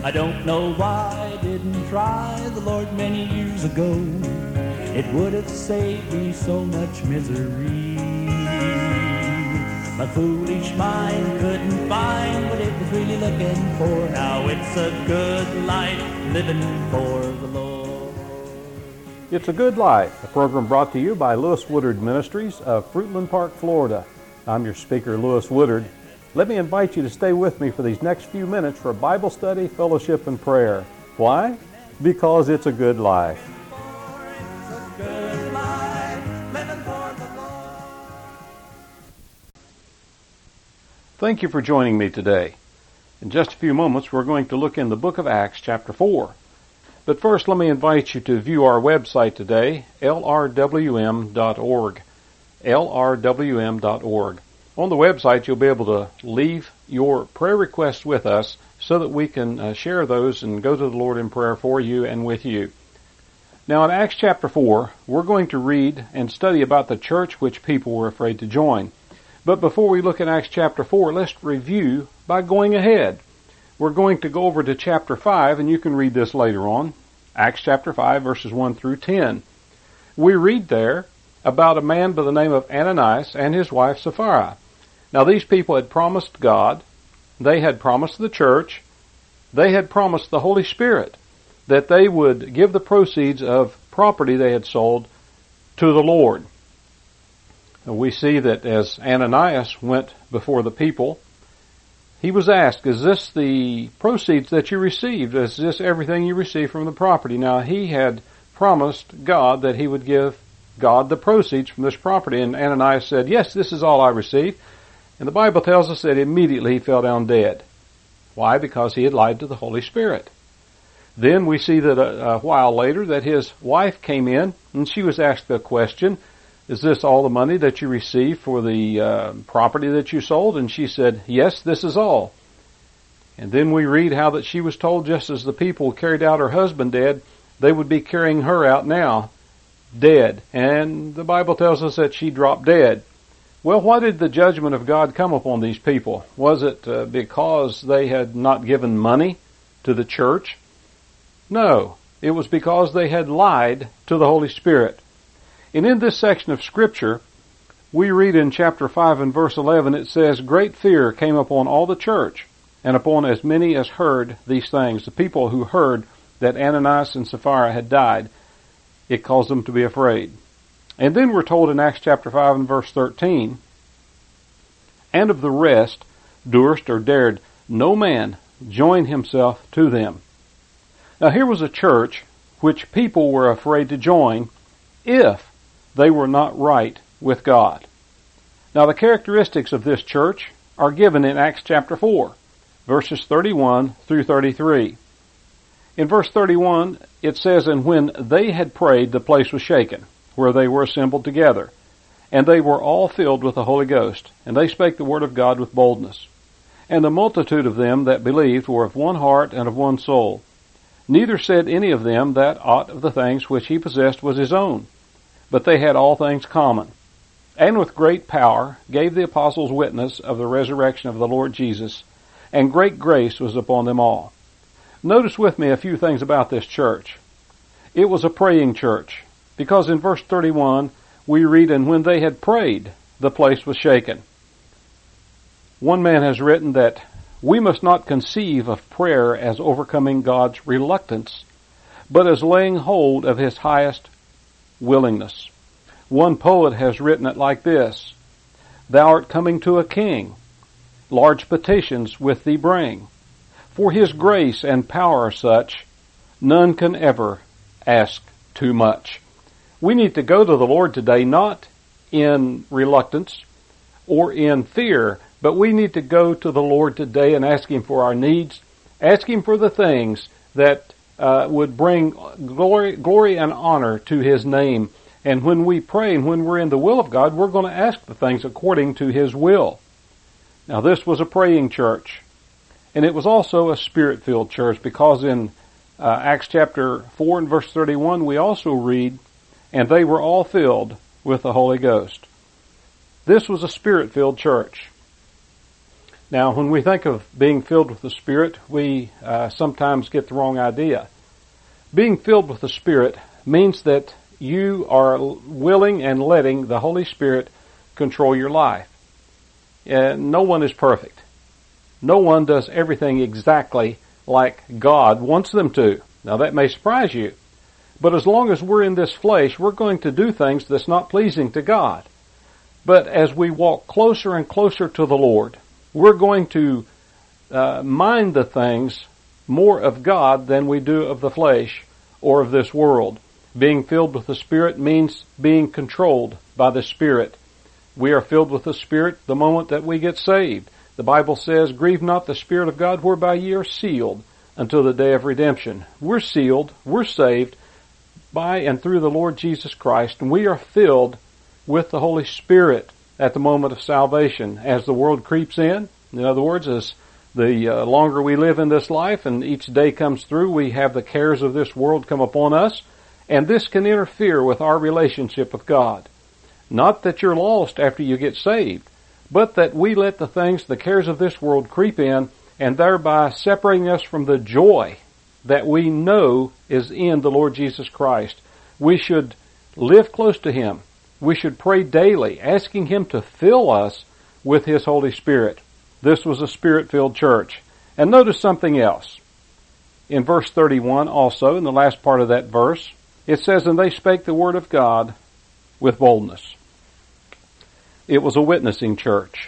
I don't know why I didn't try the Lord many years ago. It would have saved me so much misery. My foolish mind couldn't find what it was really looking for. Now it's a good life living for the Lord. It's a Good Life, a program brought to you by Lewis Woodard Ministries of Fruitland Park, Florida. I'm your speaker, Lewis Woodard. Let me invite you to stay with me for these next few minutes for Bible study, fellowship, and prayer. Why? Because it's a good life. Thank you for joining me today. In just a few moments, we're going to look in the book of Acts, chapter 4. But first, let me invite you to view our website today, lrwm.org. lrwm.org. On the website, you'll be able to leave your prayer requests with us so that we can share those and go to the Lord in prayer for you and with you. Now, in Acts chapter 4, we're going to read and study about the church which people were afraid to join. But before we look at Acts chapter 4, let's review by going ahead. We're going to go over to chapter 5, and you can read this later on. Acts chapter 5, verses 1 through 10. We read there about a man by the name of Ananias and his wife Sapphira. Now, these people had promised God, they had promised the church, they had promised the Holy Spirit that they would give the proceeds of property they had sold to the Lord. And we see that as Ananias went before the people, he was asked, is this the proceeds that you received? Is this everything you received from the property? Now, he had promised God that he would give God the proceeds from this property. And Ananias said, yes, this is all I received. And the Bible tells us that immediately he fell down dead. Why? Because he had lied to the Holy Spirit. Then we see that a while later that his wife came in and she was asked the question, is this all the money that you received for the property that you sold? And she said, yes, this is all. And then we read how that she was told just as the people carried out her husband dead, they would be carrying her out now dead. And the Bible tells us that she dropped dead. Well, why did the judgment of God come upon these people? Was it because they had not given money to the church? No, it was because they had lied to the Holy Spirit. And in this section of Scripture, we read in chapter 5 and verse 11, it says, great fear came upon all the church, and upon as many as heard these things. The people who heard that Ananias and Sapphira had died, it caused them to be afraid. And then we're told in Acts chapter 5 and verse 13, and of the rest durst or dared no man join himself to them. Now here was a church which people were afraid to join if they were not right with God. Now the characteristics of this church are given in Acts chapter 4, verses 31 through 33. In verse 31, it says, and when they had prayed, the place was shaken, where they were assembled together. And they were all filled with the Holy Ghost, and they spake the word of God with boldness. And the multitude of them that believed were of one heart and of one soul. Neither said any of them that aught of the things which he possessed was his own, but they had all things common. And with great power gave the apostles witness of the resurrection of the Lord Jesus, and great grace was upon them all. Notice with me a few things about this church. It was a praying church, because in verse 31 we read, and when they had prayed, the place was shaken. One man has written that we must not conceive of prayer as overcoming God's reluctance, but as laying hold of his highest willingness. One poet has written it like this, thou art coming to a king, large petitions with thee bring. For his grace and power are such, none can ever ask too much. We need to go to the Lord today, not in reluctance or in fear, but we need to go to the Lord today and ask him for our needs, ask him for the things that would bring glory and honor to his name. And when we pray and when we're in the will of God, we're going to ask the things according to his will. Now, this was a praying church, and it was also a spirit-filled church, because in Acts chapter 4 and verse 31, we also read, and they were all filled with the Holy Ghost. This was a spirit-filled church. Now, when we think of being filled with the Spirit, we sometimes get the wrong idea. Being filled with the Spirit means that you are willing and letting the Holy Spirit control your life. No one is perfect. No one does everything exactly like God wants them to. Now, that may surprise you. But as long as we're in this flesh, we're going to do things that's not pleasing to God. But as we walk closer and closer to the Lord, we're going to mind the things more of God than we do of the flesh or of this world. Being filled with the Spirit means being controlled by the Spirit. We are filled with the Spirit the moment that we get saved. The Bible says, "Grieve not the Spirit of God, whereby ye are sealed until the day of redemption." We're sealed, we're saved by and through the Lord Jesus Christ, and we are filled with the Holy Spirit at the moment of salvation. As the world creeps in other words, as the longer we live in this life and each day comes through, we have the cares of this world come upon us, and this can interfere with our relationship with God. Not that you're lost after you get saved, but that we let the things, the cares of this world creep in, and thereby separating us from the joy that we know is in the Lord Jesus Christ. We should live close to Him. We should pray daily, asking Him to fill us with His Holy Spirit. This was a Spirit-filled church. And notice something else. In verse 31 also, in the last part of that verse, it says, "And they spake the word of God with boldness." It was a witnessing church.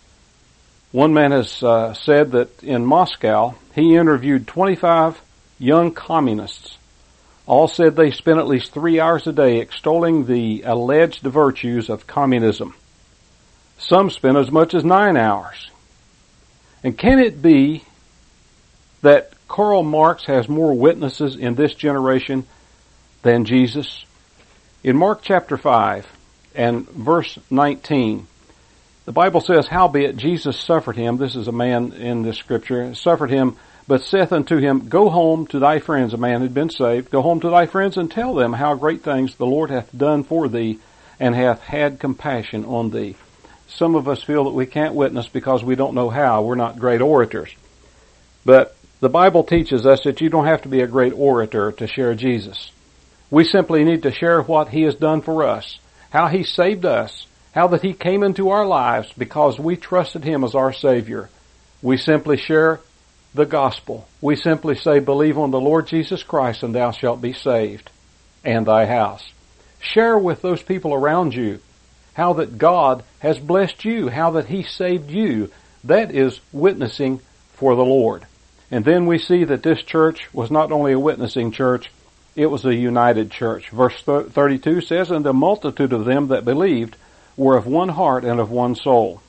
One man has said that in Moscow, he interviewed 25 young communists. All said they spent at least 3 hours a day extolling the alleged virtues of communism. Some spent as much as 9 hours. And can it be that Karl Marx has more witnesses in this generation than Jesus? In Mark chapter 5 and verse 19, the Bible says, "Howbeit Jesus suffered him," this is a man in this scripture, "suffered him, but saith unto him, Go home to thy friends," a man had been saved, "go home to thy friends and tell them how great things the Lord hath done for thee, and hath had compassion on thee." Some of us feel that we can't witness because we don't know how. We're not great orators. But the Bible teaches us that you don't have to be a great orator to share Jesus. We simply need to share what He has done for us, how He saved us, how that He came into our lives because we trusted Him as our Savior. We simply share the gospel. We simply say, "Believe on the Lord Jesus Christ and thou shalt be saved, and thy house." Share with those people around you how that God has blessed you, how that He saved you. That is witnessing for the Lord. And then we see that this church was not only a witnessing church, it was a united church. Verse 32 says, "And the multitude of them that believed were of one heart and of one soul."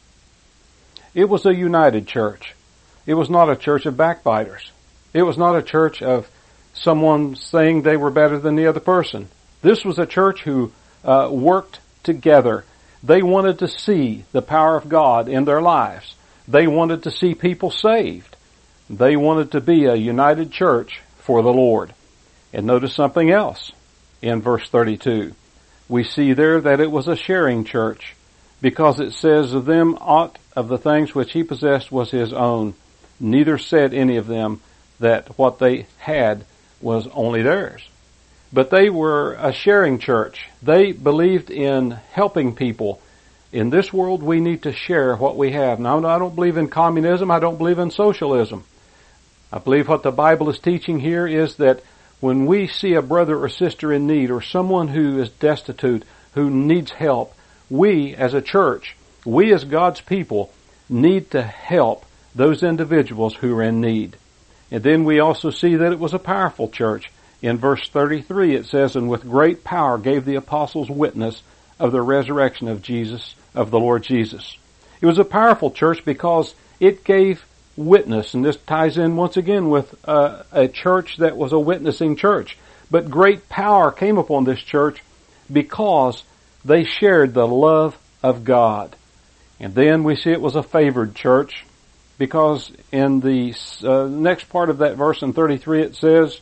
It was a united church. It was not a church of backbiters. It was not a church of someone saying they were better than the other person. This was a church who worked together. They wanted to see the power of God in their lives. They wanted to see people saved. They wanted to be a united church for the Lord. And notice something else in verse 32. We see there that it was a sharing church, because it says, "Of them aught of the things which he possessed was his own. Neither said any of them that what they had was only theirs." But they were a sharing church. They believed in helping people. In this world, we need to share what we have. Now, I don't believe in communism. I don't believe in socialism. I believe what the Bible is teaching here is that when we see a brother or sister in need, or someone who is destitute, who needs help, we as a church, we as God's people, need to help those individuals who are in need. And then we also see that it was a powerful church. In verse 33 it says, "And with great power gave the apostles witness of the resurrection of Jesus, of the Lord Jesus." It was a powerful church because it gave witness, and this ties in once again with a church that was a witnessing church. But great power came upon this church because they shared the love of God. And then we see it was a favored church, because in the next part of that verse in 33 it says,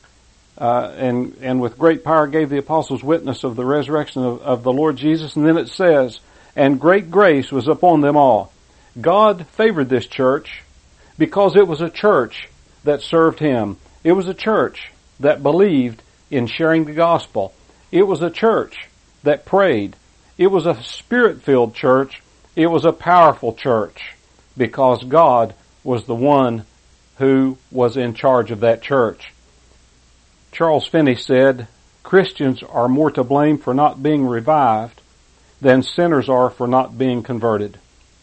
and with great power gave the apostles witness of the resurrection of the Lord Jesus. And then it says, "And great grace was upon them all." God favored this church because it was a church that served Him. It was a church that believed in sharing the gospel. It was a church that prayed. It was a Spirit-filled church. It was a powerful church because God was the one who was in charge of that church. Charles Finney said, Christians are more to blame for not being revived than sinners are for not being converted.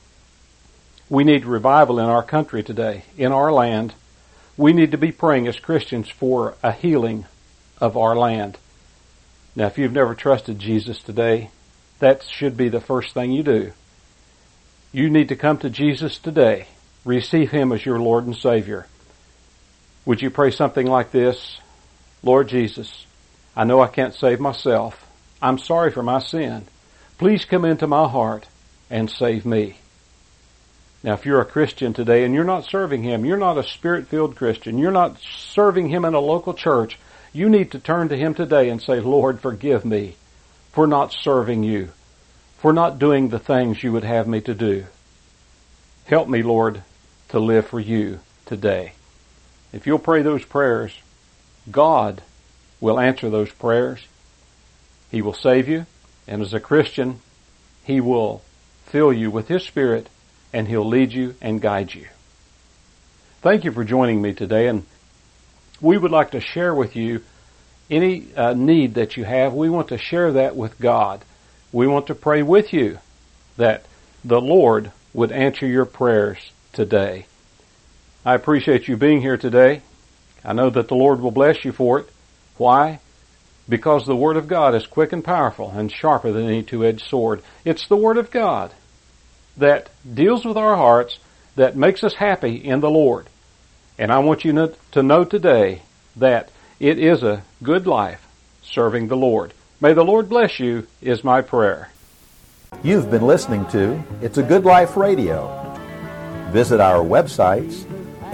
We need revival in our country today, in our land. We need to be praying as Christians for a healing of our land. Now, if you've never trusted Jesus today, that should be the first thing you do. You need to come to Jesus today. Receive Him as your Lord and Savior. Would you pray something like this? Lord Jesus, I know I can't save myself. I'm sorry for my sin. Please come into my heart and save me. Now, if you're a Christian today and you're not serving Him, you're not a Spirit-filled Christian, you're not serving Him in a local church, you need to turn to Him today and say, Lord, forgive me for not serving You, for not doing the things You would have me to do. Help me, Lord, to live for You today. If you'll pray those prayers, God will answer those prayers. He will save you, and as a Christian, He will fill you with His Spirit, and He'll lead you and guide you. Thank you for joining me today, and we would like to share with you any need that you have. We want to share that with God. We want to pray with you that the Lord would answer your prayers today. I appreciate you being here today. I know that the Lord will bless you for it. Why? Because the Word of God is quick and powerful and sharper than any two-edged sword. It's the Word of God that deals with our hearts, that makes us happy in the Lord. And I want you to know today that it is a good life serving the Lord. May the Lord bless you, is my prayer. You've been listening to It's a Good Life Radio. Visit our websites,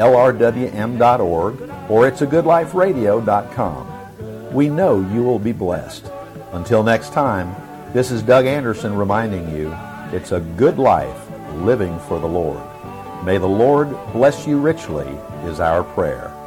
lrwm.org or it'sagoodliferadio.com. We know you will be blessed. Until next time, this is Doug Anderson reminding you, it's a good life living for the Lord. May the Lord bless you richly is our prayer.